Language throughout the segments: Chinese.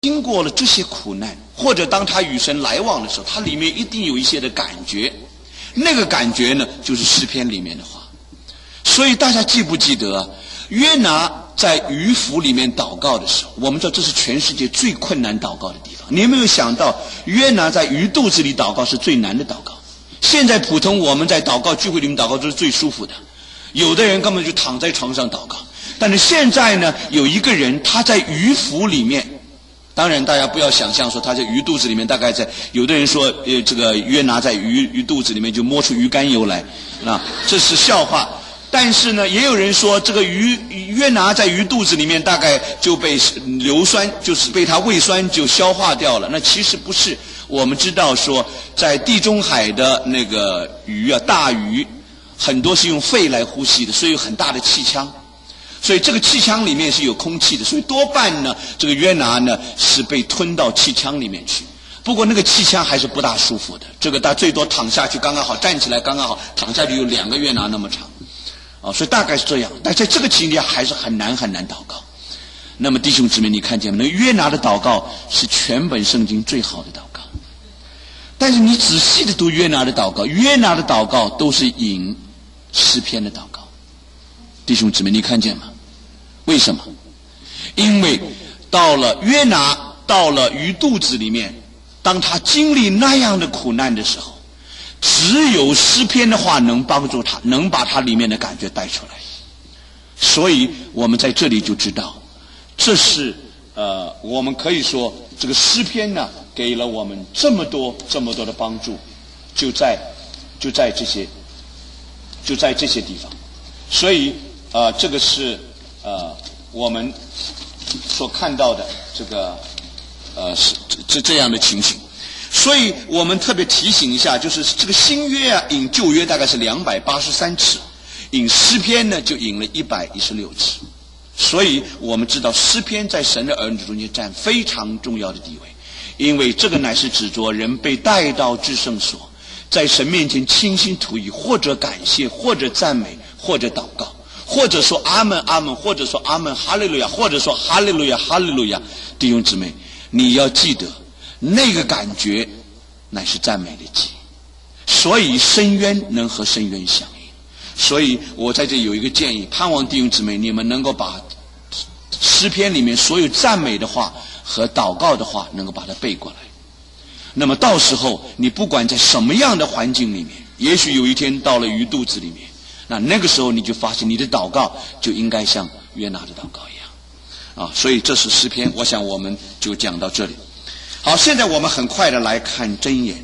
经过了这些苦难，或者当他与神来往的时候，他里面一定有一些的感觉，那个感觉呢，就是诗篇里面的话。所以大家记不记得约拿在鱼腹里面祷告的时候，我们知道这是全世界最困难祷告的地方。你有没有想到约拿在鱼肚子里祷告是最难的祷告？现在普通我们在祷告聚会里面祷告都是最舒服的，有的人根本就躺在床上祷告。但是现在呢，有一个人他在鱼腹里面，当然大家不要想象说他在鱼肚子里面，大概在有的人说这个约拿在鱼肚子里面就摸出鱼肝油来，这是笑话。但是呢，也有人说这个约拿在鱼肚子里面大概就被硫酸，就是被他胃酸就消化掉了。那其实不是，我们知道说在地中海的那个鱼啊，大鱼很多是用肺来呼吸的，所以有很大的气腔，所以这个气腔里面是有空气的，所以多半呢这个约拿呢是被吞到气腔里面去。不过那个气腔还是不大舒服的，这个他最多躺下去刚刚好，站起来刚刚好，躺下去有2个约拿那么长。所以大概是这样，但在这个情况下还是很难祷告。那么弟兄姊妹，你看见没？那约拿的祷告是全本圣经最好的祷告。但是你仔细的读约拿的祷告，约拿的祷告都是引诗篇的祷告。弟兄姊妹，你看见吗？为什么？因为到了约拿到了鱼肚子里面，当他经历那样的苦难的时候，只有诗篇的话能帮助他，能把他里面的感觉带出来。所以我们在这里就知道，这是我们可以说这个诗篇呢给了我们这么多的帮助，就在这些地方。所以这个是我们所看到的这个是这样的情形。所以我们特别提醒一下，就是这个新约啊，引旧约大概是283次，引诗篇呢就引了116次。所以我们知道诗篇在神的儿女中间占非常重要的地位，因为这个乃是指着人被带到至圣所，在神面前倾心吐意，或者感谢，或者赞美，或者祷告，或者说阿们阿们，或者说阿们哈利路亚，或者说哈利路亚哈利路亚。弟兄姊妹，你要记得那个感觉乃是赞美的祭，所以深渊能和深渊响应。所以我在这里有一个建议，盼望弟兄姊妹你们能够把诗篇里面所有赞美的话和祷告的话能够把它背过来。那么到时候你不管在什么样的环境里面，也许有一天到了鱼肚子里面，那个时候你就发现你的祷告就应该像约拿的祷告一样所以这是诗篇，我想我们就讲到这里。好，现在我们很快的来看箴言。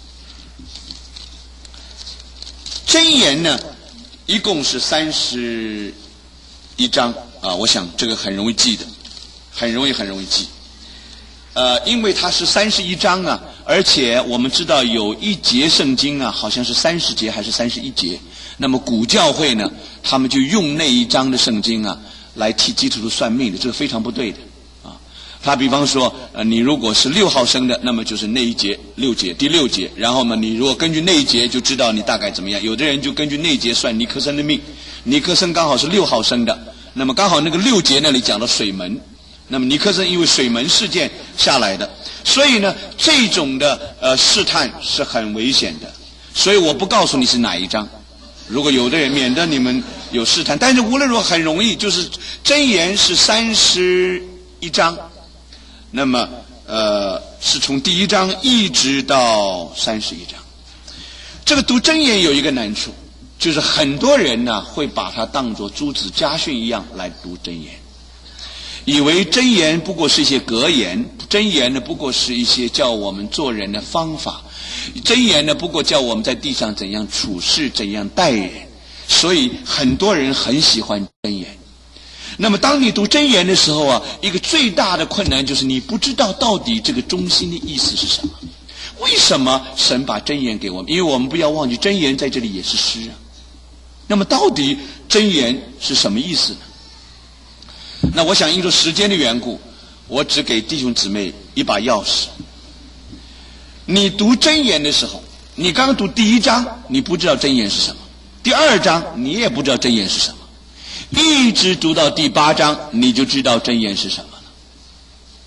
箴言呢一共是31章我想这个很容易记的，很容易记。因为它是31章啊，而且我们知道有一节圣经啊，好像是30节还是31节。那么古教会呢，他们就用那一章的圣经啊来替基督徒算命的，这个非常不对的。他比方说你如果是6号生的，那么就是那一节6节第6节，然后呢你如果根据那一节就知道你大概怎么样。有的人就根据那一节算尼克森的命，尼克森刚好是6号生的，那么刚好那个6节那里讲到水门，那么尼克森因为水门事件下来的，所以呢这种的试探是很危险的。所以我不告诉你是哪一章，如果有的人免得你们有试探。但是无论如何很容易，就是箴言是31章，那么是从第1章一直到31章。这个读箴言有一个难处，就是很多人呢会把它当作诸子家训一样来读箴言，以为箴言不过是一些格言，箴言呢不过是一些叫我们做人的方法，箴言呢不过叫我们在地上怎样处事，怎样待人。所以很多人很喜欢箴言。那么当你读箴言的时候啊，一个最大的困难就是你不知道到底这个中心的意思是什么。为什么神把箴言给我们？因为我们不要忘记箴言在这里也是诗啊。那么到底箴言是什么意思呢？那我想因着时间的缘故，我只给弟兄姊妹一把钥匙。你读箴言的时候，你刚读第1章你不知道箴言是什么，第2章你也不知道箴言是什么，一直读到第8章你就知道箴言是什么了。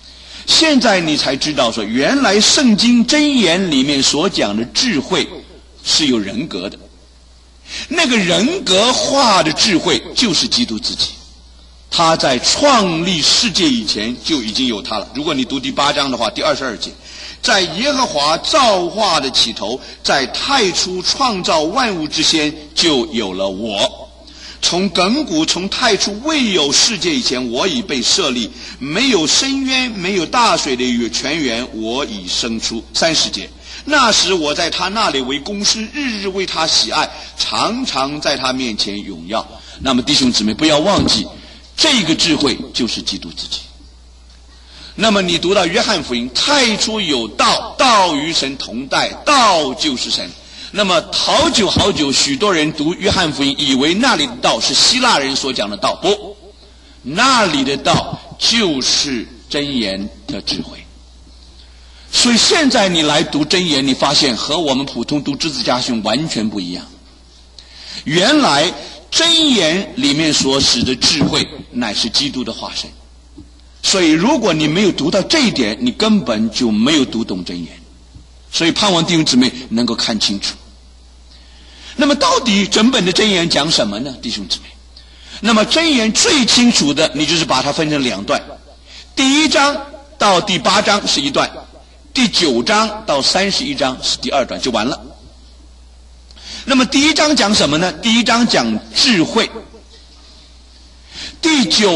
现在你才知道说，原来圣经箴言里面所讲的智慧是有人格的，那个人格化的智慧就是基督自己，他在创立世界以前就已经有他了。如果你读第8章的话，第22节，在耶和华造化的起头，在太初创造万物之先，就有了我。从亘古从太初未有世界以前，我已被设立，没有深渊，没有大水的泉源，我已生出。30节，那时我在他那里为工师，日日为他喜爱，常常在他面前荣耀。那么弟兄姊妹，不要忘记，这个智慧就是基督自己。那么你读到约翰福音，太初有道，道与神同在，道就是神。那么好久好久，许多人读约翰福音以为那里的道是希腊人所讲的道，不，那里的道就是箴言的智慧。所以现在你来读箴言，你发现和我们普通读字家训完全不一样。原来箴言里面所使的智慧乃是基督的化身，所以如果你没有读到这一点，你根本就没有读懂箴言。所以盼望弟兄姊妹能够看清楚。那么到底整本的箴言讲什么呢，弟兄姊妹？那么箴言最清楚的，你就是把它分成2段，第1章到第8章是一段，第9章到31章是第2段，就完了。那么第1章讲什么呢？第1章讲智慧，第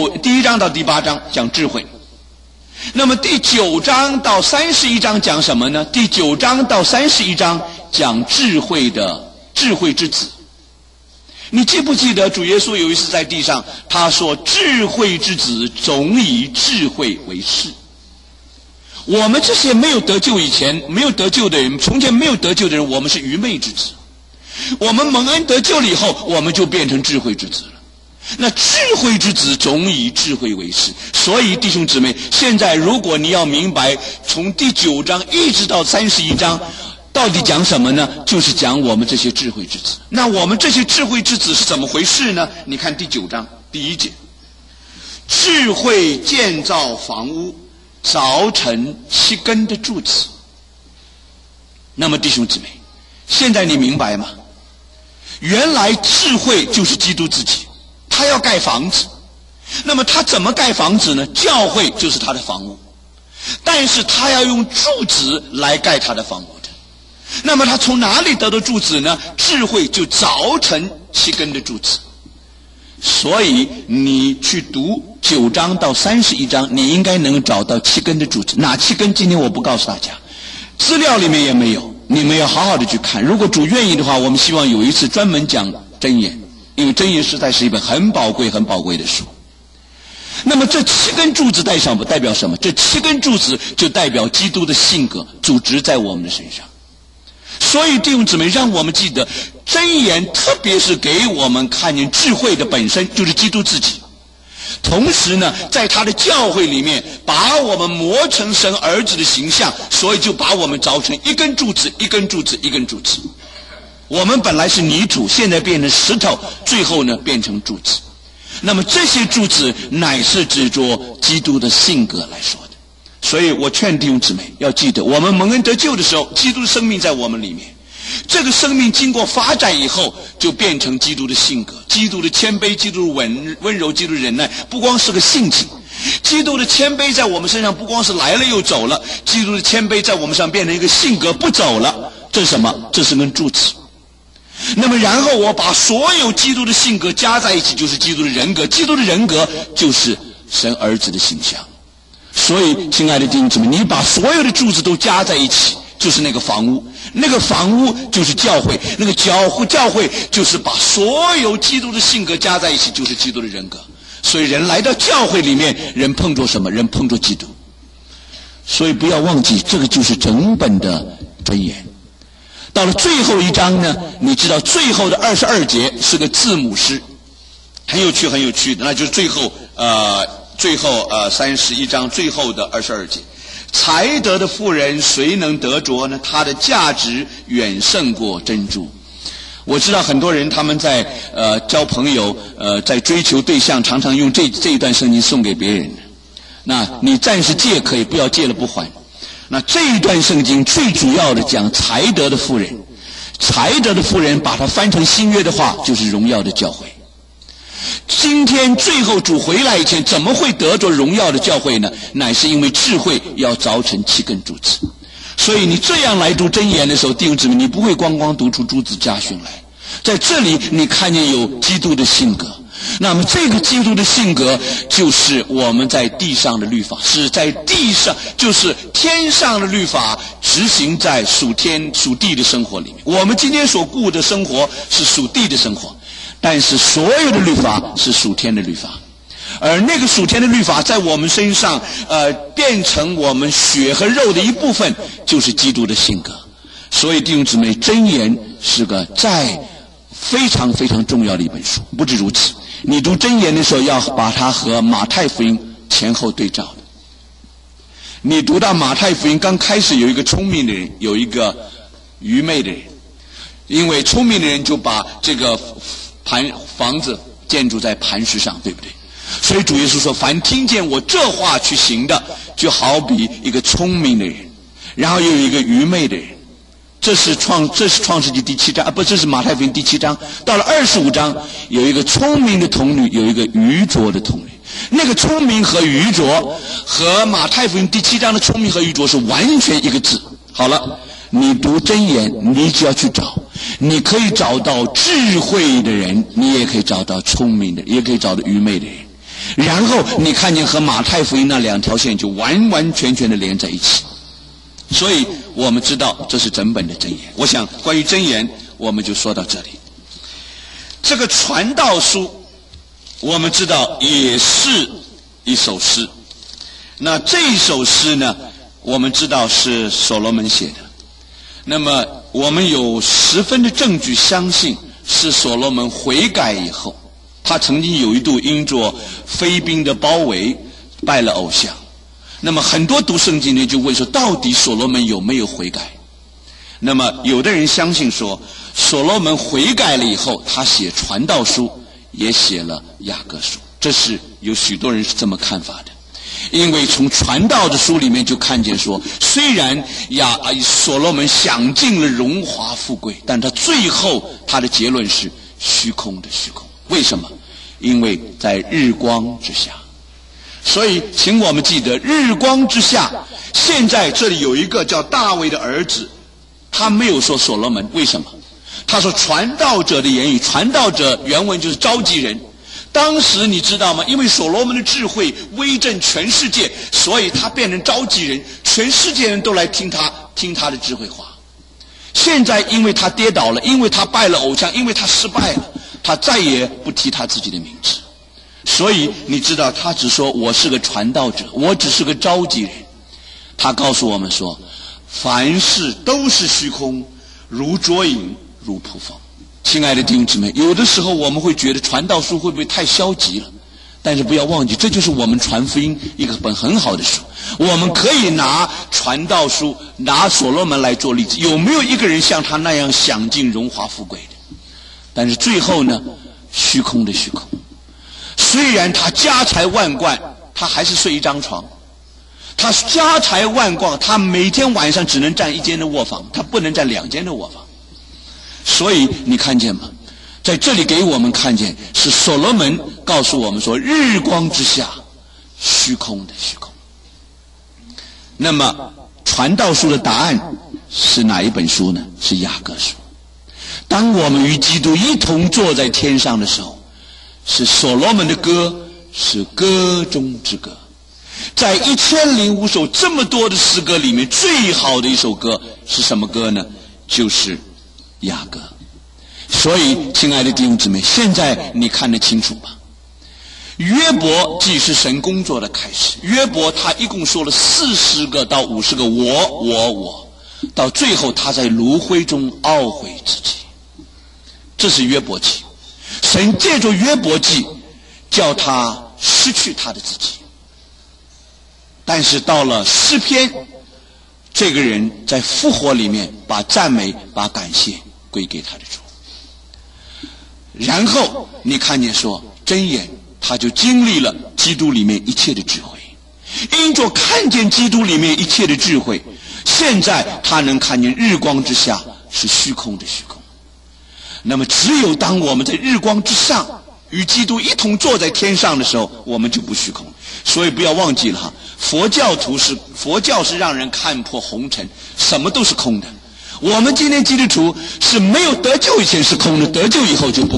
1章到第8章讲智慧。那么第9章到31章讲什么呢？第9章到31章讲智慧之子。你记不记得主耶稣有一次在地上，他说智慧之子总以智慧为是。我们这些没有得救以前没有得救的人，从前没有得救的人，我们是愚昧之子。我们蒙恩得救了以后，我们就变成智慧之子了。那智慧之子总以智慧为是。所以弟兄姊妹，现在如果你要明白从第9章一直到31章到底讲什么呢？就是讲我们这些智慧之子。那我们这些智慧之子是怎么回事呢？你看第9章第1节，智慧建造房屋，凿成7根的柱子。那么弟兄姊妹，现在你明白吗？原来智慧就是基督自己，他要盖房子。那么他怎么盖房子呢？教会就是他的房屋，但是他要用柱子来盖他的房屋的。那么他从哪里得到柱子呢？智慧就凿成7根的柱子。所以你去读9章到31章，你应该能找到7根的柱子。哪7根？今天我不告诉大家，资料里面也没有，你们要好好的去看。如果主愿意的话，我们希望有一次专门讲箴言，因为箴言实在是一本很宝贵的书。那么这7根柱子代表什么？这7根柱子就代表基督的性格主植在我们的身上。所以弟兄姊妹，让我们记得箴言，特别是给我们看见智慧的本身就是基督自己。同时呢，在他的教会里面把我们磨成神儿子的形象，所以就把我们凿成1根柱子1根柱子1根柱子。我们本来是泥土，现在变成石头，最后呢变成柱子。那么这些柱子乃是指着基督的性格来说的。所以我劝弟兄姊妹要记得，我们蒙恩得救的时候，基督的生命在我们里面，这个生命经过发展以后就变成基督的性格，基督的谦卑，基督的温柔，基督的忍耐，不光是个性情。基督的谦卑在我们身上不光是来了又走了，基督的谦卑在我们身上变成一个性格，不走了。这是什么？这是根柱子。那么然后我把所有基督的性格加在一起，就是基督的人格，基督的人格就是神儿子的形象。所以亲爱的弟兄姊妹，你把所有的柱子都加在一起，就是那个房屋，那个房屋就是教会，那个教会就是把所有基督的性格加在一起，就是基督的人格。所以人来到教会里面，人碰着什么？人碰着基督。所以不要忘记，这个就是整本的箴言。到了最后一章呢，你知道最后的22节是个字母诗，很有趣的，那就是最后31章最后的22节。才德的妇人谁能得着呢？她的价值远胜过珍珠。我知道很多人他们在交朋友在追求对象，常常用这一段圣经送给别人。 那你暂时借可以，不要借了不还。那这一段圣经最主要的讲才德的妇人，才德的妇人把它翻成新约的话，就是荣耀的教会。今天最后主回来以前，怎么会得着荣耀的教会呢？乃是因为智慧要凿成七根柱子。所以你这样来读箴言的时候，弟兄姊妹，你不会光光读出诸子家训来，在这里你看见有基督的性格。那么这个基督的性格就是我们在地上的律法，是在地上，就是天上的律法执行在属天属地的生活里面。我们今天所过的生活是属地的生活，但是所有的律法是属天的律法，而那个属天的律法在我们身上变成我们血和肉的一部分，就是基督的性格。所以弟兄姊妹，箴言是个非常非常重要的一本书。不止如此，你读箴言的时候要把它和马太福音前后对照的。你读到马太福音刚开始有一个聪明的人，有一个愚昧的人，因为聪明的人就把这个房子建筑在磐石上，对不对？所以主耶稣说，凡听见我这话去行的，就好比一个聪明的人，然后又有一个愚昧的人。这是创世纪第7章，这是马太福音第7章。到了25章，有一个聪明的童女，有一个愚拙的童女。那个聪明和愚拙和马太福音第7章的聪明和愚拙是完全一个字。好了，你读箴言，你只要去找，你可以找到智慧的人，你也可以找到聪明的，也可以找到愚昧的人。然后你看见和马太福音那两条线就完完全全的连在一起。所以我们知道这是整本的箴言。我想关于箴言我们就说到这里。这个传道书我们知道也是一首诗，那这一首诗呢，我们知道是所罗门写的。那么我们有十分的证据相信是所罗门悔改以后，他曾经有一度因着非兵的包围拜了偶像。那么很多读圣经的就问说，到底所罗门有没有悔改？那么有的人相信说，所罗门悔改了以后，他写传道书，也写了雅各书。这是有许多人是这么看法的。因为从传道的书里面就看见说，虽然所罗门享尽了荣华富贵，但他最后他的结论是虚空的虚空。为什么？因为在日光之下。所以请我们记得，日光之下，现在这里有一个叫大卫的儿子，他没有说所罗门。为什么？他说传道者的言语，传道者原文就是召集人。当时你知道吗？因为所罗门的智慧威震全世界，所以他变成召集人，全世界人都来听他的智慧话。现在因为他跌倒了，因为他拜了偶像，因为他失败了，他再也不提他自己的名字。所以你知道，他只说我是个传道者，我只是个召集人。他告诉我们说，凡事都是虚空，如捉影，如扑风。亲爱的弟兄姊妹，有的时候我们会觉得传道书会不会太消极了？但是不要忘记，这就是我们传福音一个本很好的书。我们可以拿传道书，拿所罗门来做例子。有没有一个人像他那样享尽荣华富贵的？但是最后呢，虚空的虚空。虽然他家财万贯，他还是睡一张床。他家财万贯，他每天晚上只能占一间的卧房，他不能占两间的卧房。所以你看见吗？在这里给我们看见，是所罗门告诉我们说，日光之下，虚空的虚空。那么传道书的答案是哪一本书呢？是雅各书。当我们与基督一同坐在天上的时候，是所罗门的歌，是歌中之歌。在1005首这么多的诗歌里面，最好的一首歌是什么歌呢？就是雅各。所以亲爱的弟兄姊妹，现在你看得清楚吧？约伯既是神工作的开始，约伯他一共说了40个到50个我，到最后他在炉灰中懊悔自己。这是约伯记。神借着约伯记叫他失去他的自己。但是到了诗篇，这个人在复活里面把赞美把感谢归给他的主。然后你看见说箴言，他就经历了基督里面一切的智慧， 因着看见基督里面一切的智慧，现在他能看见日光之下是虚空的虚空。那么只有当我们在日光之上与基督一同坐在天上的时候，我们就不虚空。所以不要忘记了哈，佛教是让人看破红尘，什么都是空的。我们今天基督徒是没有得救以前是空的，得救以后就不